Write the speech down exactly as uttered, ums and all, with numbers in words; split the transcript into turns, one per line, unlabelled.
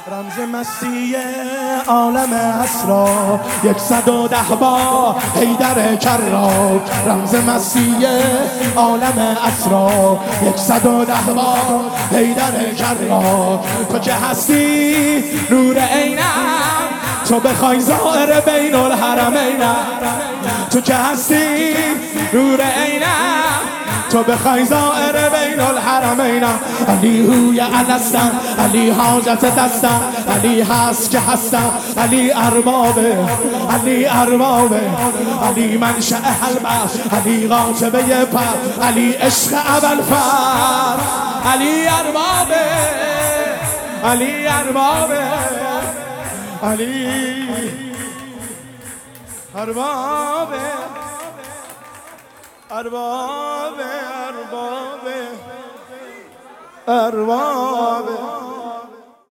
رمز مسیح عالم اسرار یکصد و ده با حیدر کرار. رمز مسیح عالم اسرار یکصد و ده با حیدر کرار. تو که هستی نور عینم، تو بخوای زائر بین الحرمینم. تو که هستی نور عینم، تو بخوای زائر بین الحرمینم. علی هوی الستم، علی حاجت دستم، علی هست که هستم، علی اربابه، علی اربابه، علی منشأ البحر، علی قاطبه پر، علی عشق ابوالفضل، علی اربابه، علی اربابه، علی اربابه، اربابه، اربابه، اربابه.